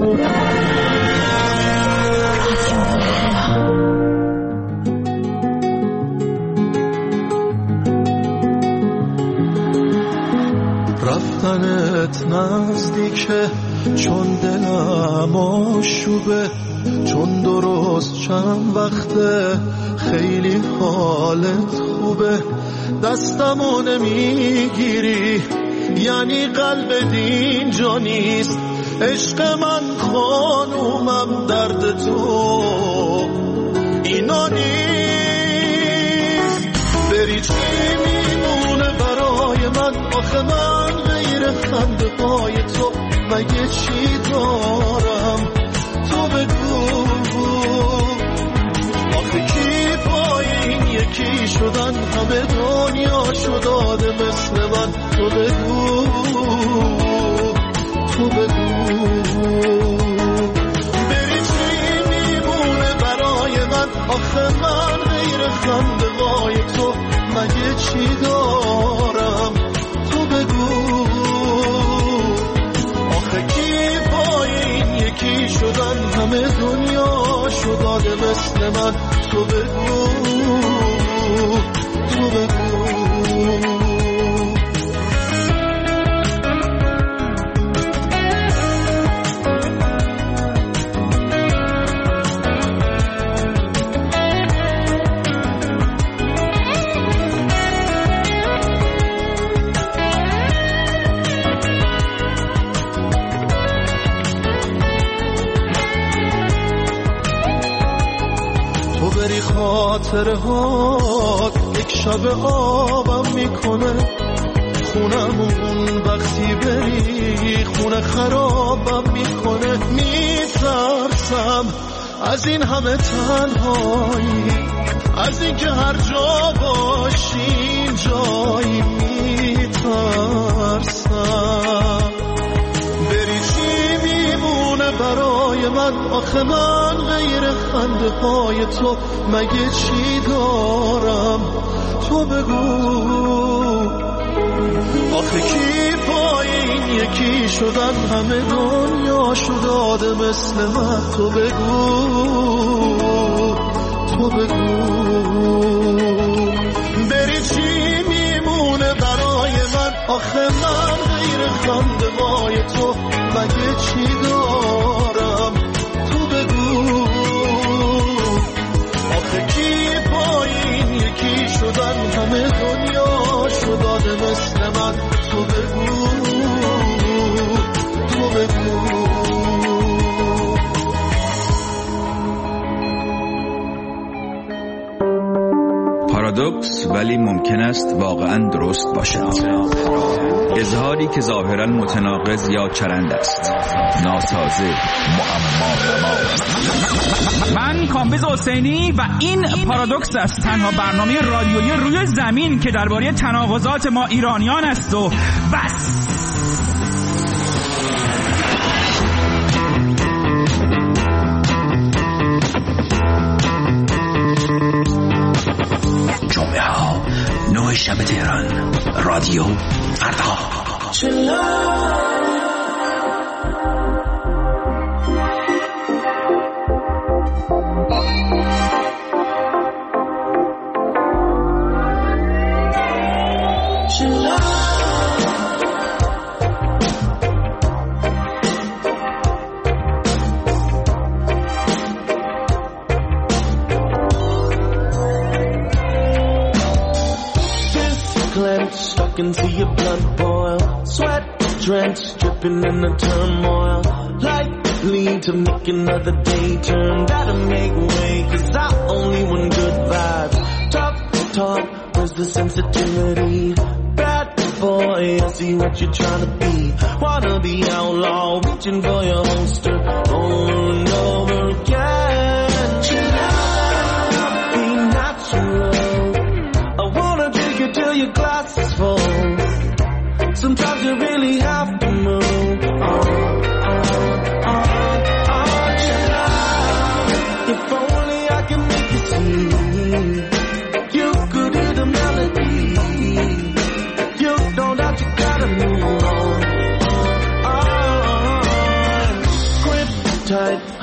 رفتنت نزدیکه چون دلم آشوبه، چون درست چند وقته خیلی حالت خوبه. دستمو نمیگیری یعنی قلب دینجا نیست. عشق من خانومم درد تو اینا نیست. بری چی میمونه برای من؟ آخه من غیر خنده پای تو مگه چی دارم؟ تو بگو آخه کی پای این یکی شدن؟ همه دنیا شداده مثل من. تو بگو تو بگو بری چی میمونه برای من؟ آخه من غیر خنده وای تو مگه چی دارم؟ تو بگو آخه کی پای این یکی شدن؟ همه دنیا شداده مثل من. تو بگو تو بگو خاطرهات یک شب آبم میکنه. خونمون وقتی بری خونه خرابم میکنه. میترسم از این همه تنهایی، از این که هر جا باشی جایی. میترسم بری چی میمونه برای من؟ آخه من غیر خنده پای تو مگه چی دارم؟ تو بگو آخه کی پای این یکی شدن؟ همه دنیا شداده مثل من. تو بگو تو بگو بری چی میمونه برای من؟ آخه من غیر خنده وای تو مگه چی دارم؟ تو بگو آخه کی پای این یکی شدن؟ همه دنیا شداده مثل من. تو بگو تو بگو پارادوکس ولی ممکن است واقعا درست باشد. اظهاری که ظاهرا متناقض یا چرند است، ناسازه، معما. من کامبیز حسینی و این پارادوکس است، تنها برنامه رادیویی روی زمین که درباره تناقضات ما ایرانیان است و بس. جمعه ها 9 شب تهران، رادیو فردا. Stuck into your blood boil, sweat drenched, dripping in the turmoil. Likely to make another day turn, gotta make way, 'cause I only want good vibes. Tough talk, where's the sensitivity? Bad boy, I see what you're trying to be. Wanna be outlaw, reaching for your holster over and over again. Chill out, be natural. I wanna take you till your glass is full. Sometimes you really have to move. Chill out. If only I can make you see. You could hear the melody. You know that you gotta move on.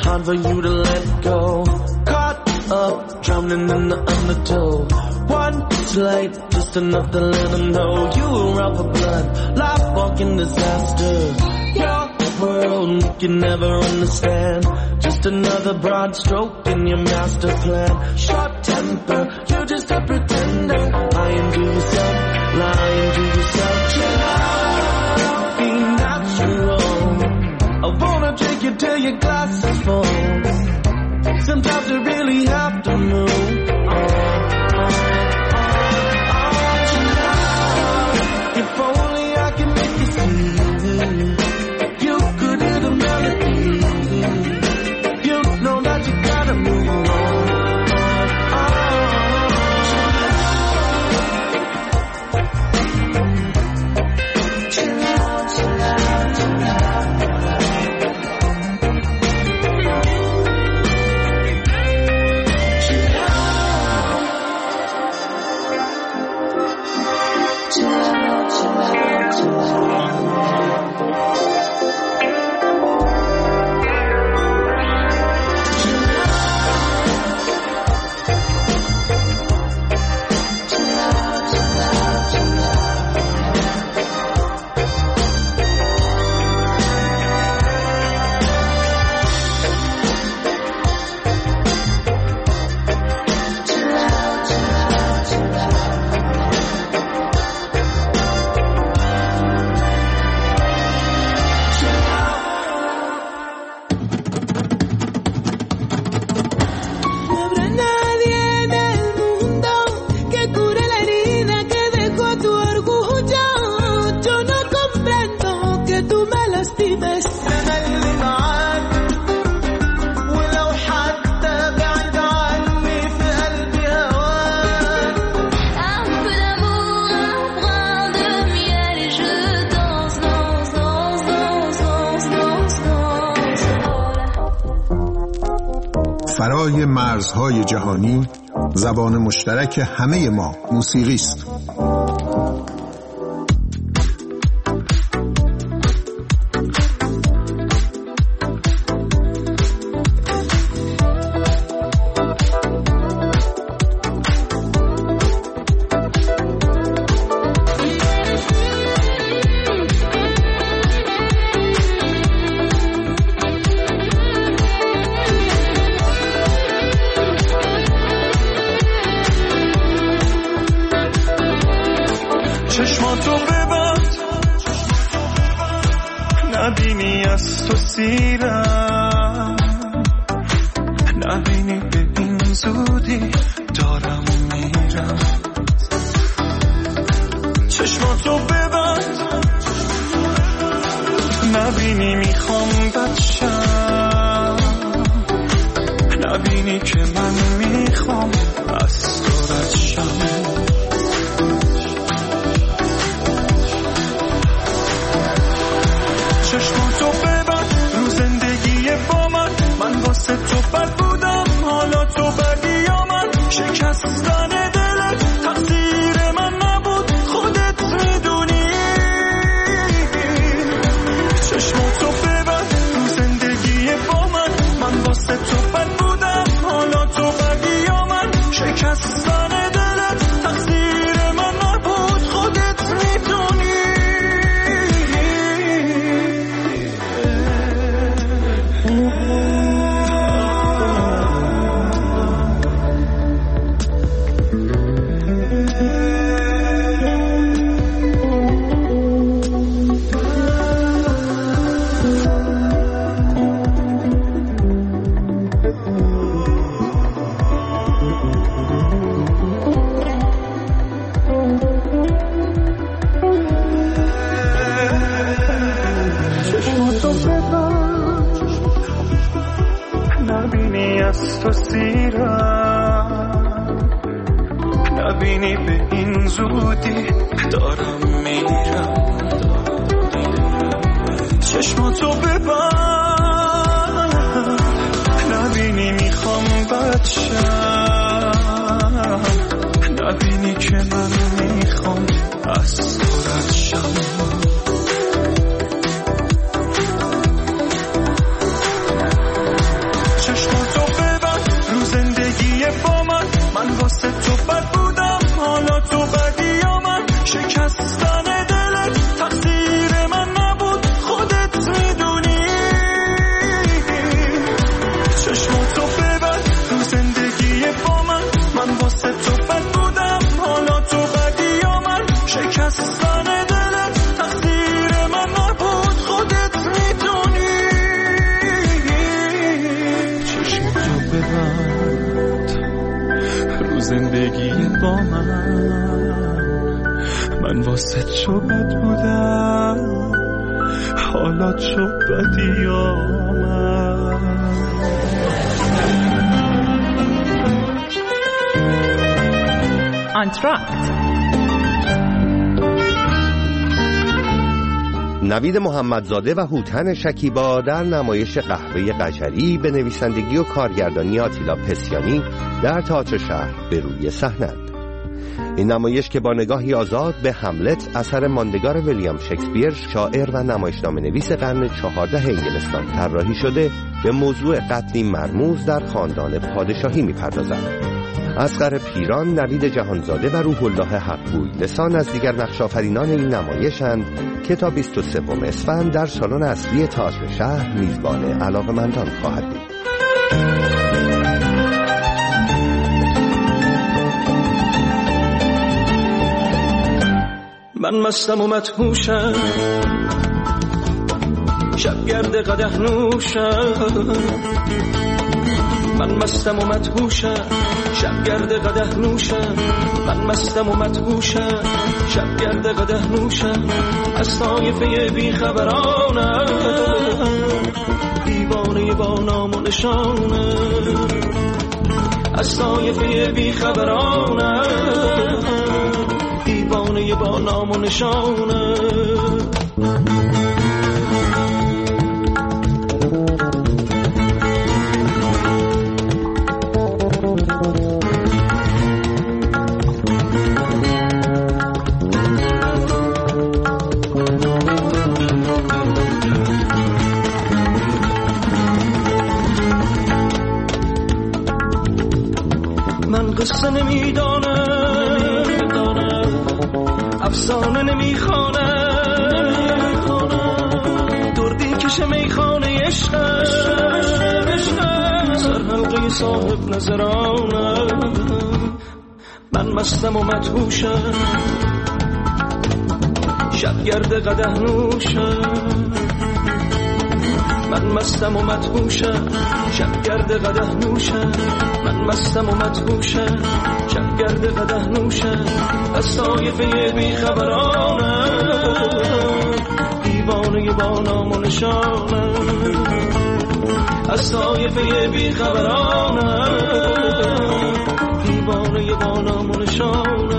hard for you to let go. Caught up, drowning in the undertow. One slight, just enough to let them know you were out for blood, life walking disaster. Your world you can never understand, just another broad stroke in your master plan. Short temper, you're just a pretender, lying to yourself, lying to yourself. Chill out, be natural. I wanna take you till your glass is full. Sometimes you really have to move on. If only I can make you see, you could hear the melody. You know that you gotta move on. فرای مرزهای جهانی، زبان مشترک همه ما موسیقی است. چشماتو ببند، نبینی از تو سیرم، نبینی به این زودی دارم میرم. چشماتو ببند، نبینی میخوام بچم، نبینی که من میخوام از تو رد شم. چشماتو ببند رو زندگی با من واسه تو بد بودم، حالا تو بدی یا من. شکستن دلت تقصیر من نبود، خودت میدونی. چشماتو ببند رو زندگی با من واسه تو بد بودم، حالا تو بدی یا من. شکستن دلت تقصیر من نبود، خودت میدونی. نبینی از تو سیرم، نبینی به این زودی دارم میرم. چشماتو ببند، نبینی میخوام بچم، نبینی که من میخوام از تو رد شم. واسه چو بد بودم حالا چو بدی آمد. آنتراکت. نوید محمدزاده و هوتن شکیبا در نمایش قهوه قجری به نویسندگی و کارگردانی آتیلا پسیانی در تئاتر شهر به روی صحنه‌اند. این نمایش که با نگاهی آزاد به هملت اثر ماندگار ویلیام شکسپیر، شاعر و نمایشنامه نویس قرن 14 انگلستان طراحی شده، به موضوع قتلی مرموز در خاندان پادشاهی می‌پردازد. اصغر پیران، نوید جهانزاده و روح الله حقگوی لسان از دیگر نقش‌آفرینان این نمایش‌اند که تا 23 اسفند در سالن اصلی تئاتر شهر میزبان علاقه‌مندان خواهد بود. من مستم و مدهوشم، شبگرد قدح نوشم. من مستم و مدهوشم، شبگرد قدح نوشم. من مستم و مدهوشم، شبگرد قدح نوشم. از طایفه بیخبرانم، دیوانه با نام و نشانم. از طایفه بیخبرانم، دیوانه با نام و نشانم. من قصه نمیدانم، افسانه نمیخوانم. دردی کش میخانه عشقم، سرحلقه صاحب نظرانم. من مستم و مدهوشم، شبگرد قدح نوشم. من مستم و مدهوشم، شبگرد قدح نوشم. من مستم و مدهوشم، شبگرد قدح نوشم. از طایفه بیخبرانم، دیوانه با نام و نشانم. از طایفه بیخبرانم، دیوانه با نام و نشانم.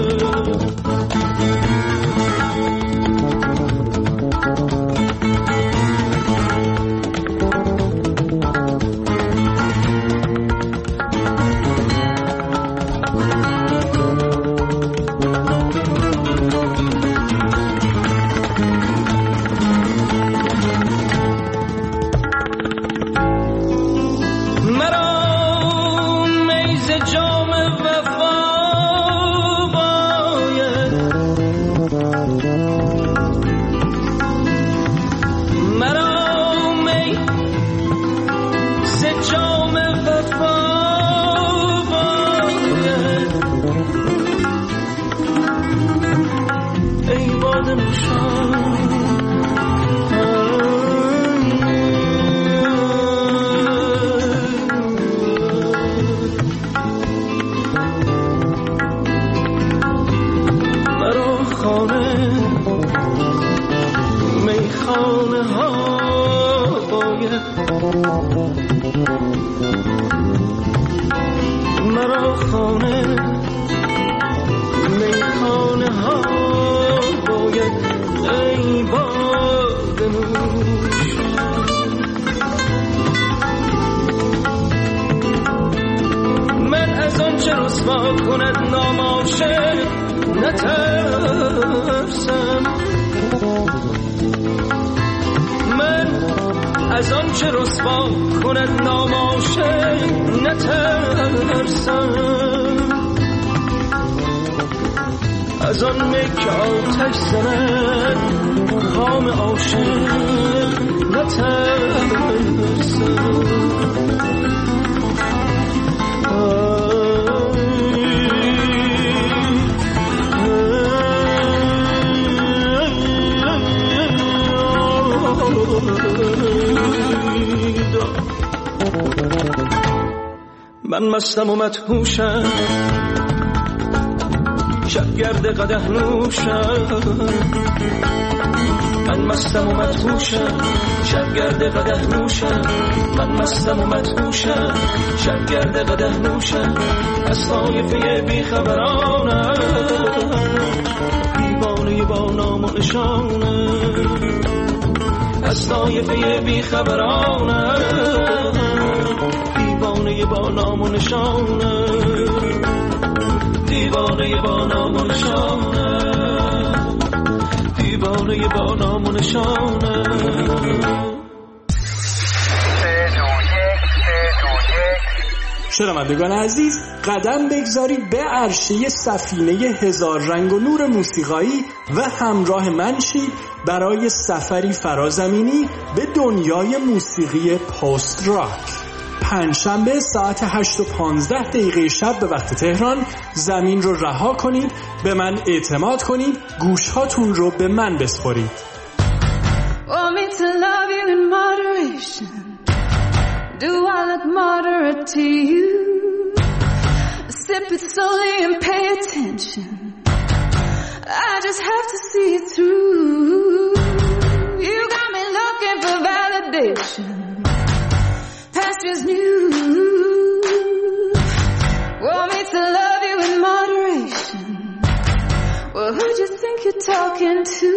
از آن می که آتش زند خام عاشق نترسم. من مستم و مدهوشم، شبگرد قدح نوشم، من مستم و مدهوشم. شبگرد قدح نوشم، من مستم و مدهوشم. شبگرد قدح نوشم، از طایفه بیخبرانم، دیوانه با نام و نشانم. از طایفه بیخبرانم، دیوانه با نام و نشانم. دیوانه با نام و نشانم، دیوانه با نام و نشانم. شنوندگان عزیز، قدم بگذارید به عرشه سفینه هزار رنگ و نور موسیقایی و همراه من شید برای سفری فرازمینی به دنیای موسیقی پست راک. پنجشنبه ساعت 8:15 شب به وقت تهران زمین رو رها کنید، به من اعتماد کنید، گوشهاتون رو به من بسپارید. Do I look moderate to you? Sip it slowly and pay attention. I just have to see it through. You got me looking for validation. Past year's news. Want me to love you in moderation. Well, who'd you think you're talking to?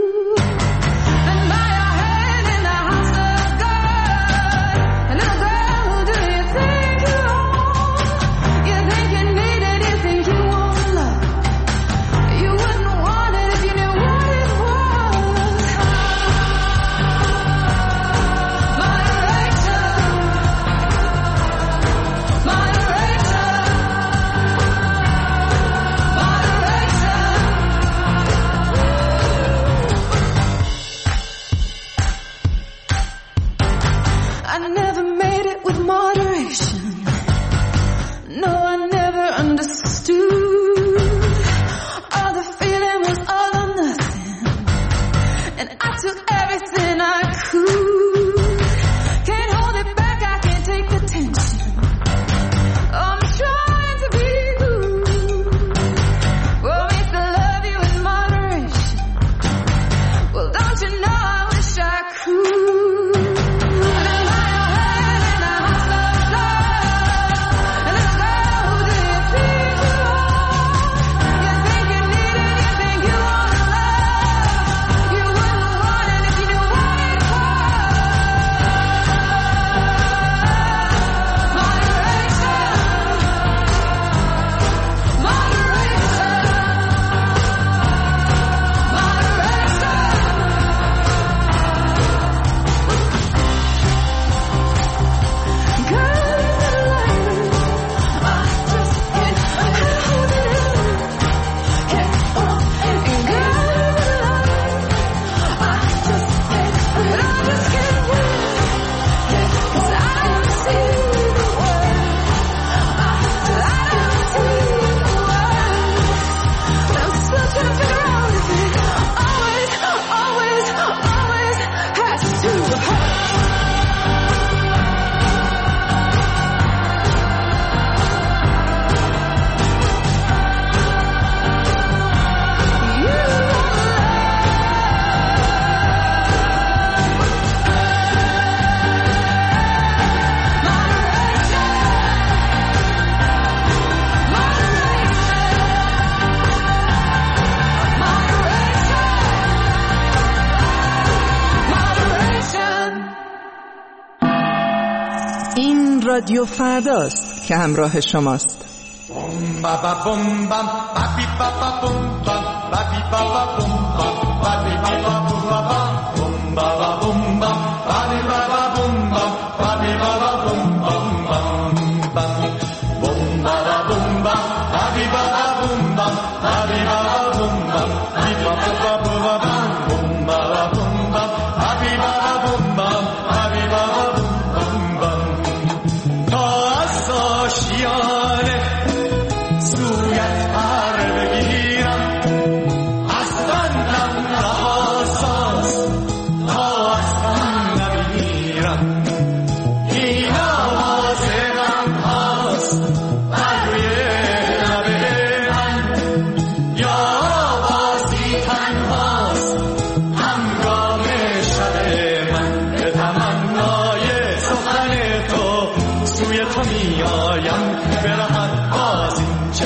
رادیو فرداست که همراه شماست.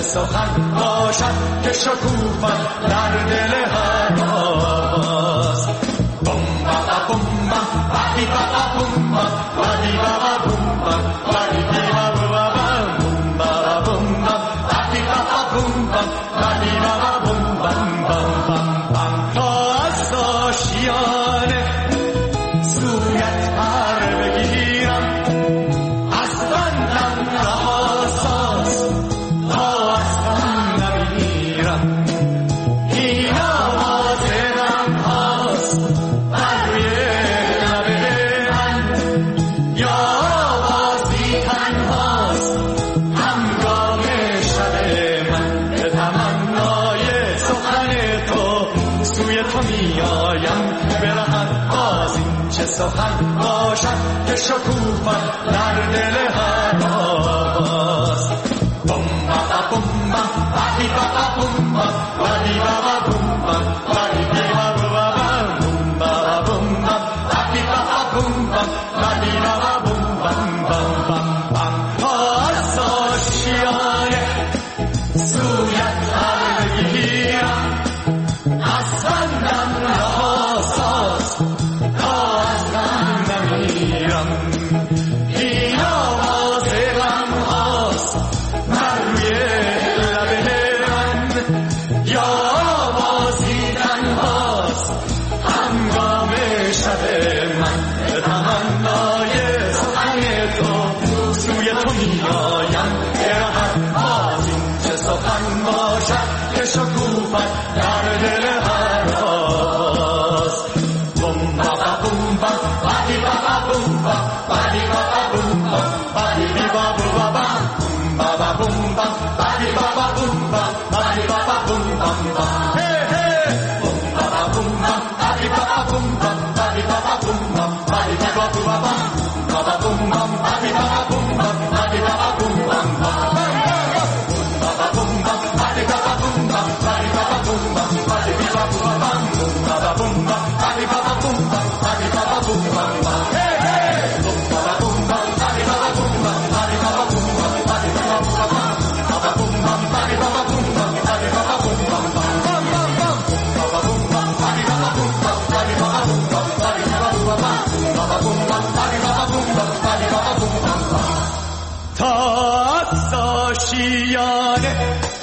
سخن باشد که شکوفت در دل هر آواز. بوم بابا بوم بام بادی بابا بوم بام بادی بابا بوم بام بادی بابا بوم بابا بوم بام بادی بابا بوم بام بادی بابا بوم بام بام بام بام. تا از آشیانه سویت پر بگیرم، از بندم رها ساز تا از غم نمیرم. این آواز غم هاست بر روی لب من، یا آوازی تنهاست همگام شب من. به تمنای سخن تو سوی تو میایم برهم باز. این چه سخن باشد که شکوفت در دل هر آواز. بوم بابا بوم بام بادی بابا بوم بام بادی بابا بوم بام بادی بابا بوم بابا بوم بام بادی بابا بوم بام بادی بابا بوم بام بام بام بام. تا از آشیانه سویت پر بگیرم، از بندم رها ساز تا از غم نمیرم. این آواز غم هاست بر روی لب من، یا آوازی تنهاست همگام شب من. به تمنای سخن تو سوی تو میایم برهم باز. این چه سخن باشد که شکوفت در دل هر آواز. بوم بابا بوم بام بادی بابا بوم بام بادی بابا بوم بام بادی بابا بوم بابا بوم بام بادی بابا بوم بام بادی بابا بوم بام بام. بوم بابا بوم بام بادی بابا بوم بام بادی بابا بوم بام بادی بابا بوم بام بادی بابا بوم بام بادی بابا بوم بام بام. بابا بوم بام بادی بابا بوم بام بادی بابا بوم بام بادی بابا بوم بام بابا بوم بام بادی بابا بوم بام بادی بابا بوم بام بام. بابا بوم بام بادی بابا بوم بام بادی بابا بوم بام بادی بابا بوم بام بابا بوم بام بادی بابا بوم بام بادی بابا بوم بام بام بام بام. بابا بوم بام بادی بابا بوم بام بادی بابا بوم بام بادی بابا بوم بام بابا بوم بام بادی بابا بوم بام بادی بابا بوم بام بام. تا از آشیانه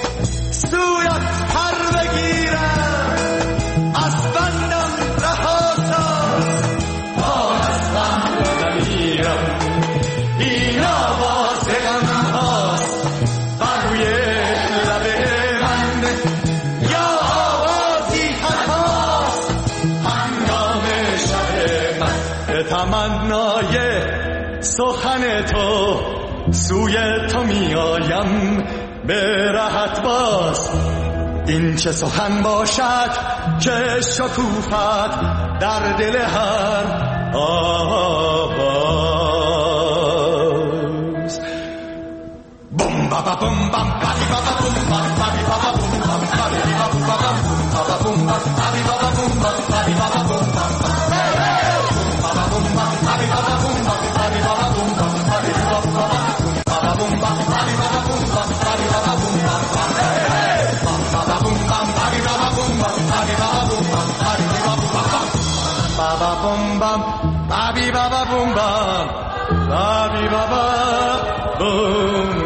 سویت پر بگیرم، از بندم رها ساز تا از غم نمیرم. این آواز غم هاست بر روی لب من، یا آوازی تنهاست هنگام شب من. به تمنای سخن تو سوی تو میایم به راحت باز. این چه سخن باشد که شکوفت در دل هر آواز. بوم بابا بوم بام بادی بابا بوم بام بادی بابا بوم بام بادی بابا بوم بام بادی بابا بوم بام بادی بابا بوم بام بابا بوم بام بادی بابا بوم بام بادی بابا بوم بام بادی بابا بوم بام بادی بابا بوم بام بادی بابا بوم بام بابا بوم بام بادی بابا بوم بام بادی بابا بوم بام بادی بابا بوم بام بابا بوم بام بادی بابا بوم بام بادی بابا بوم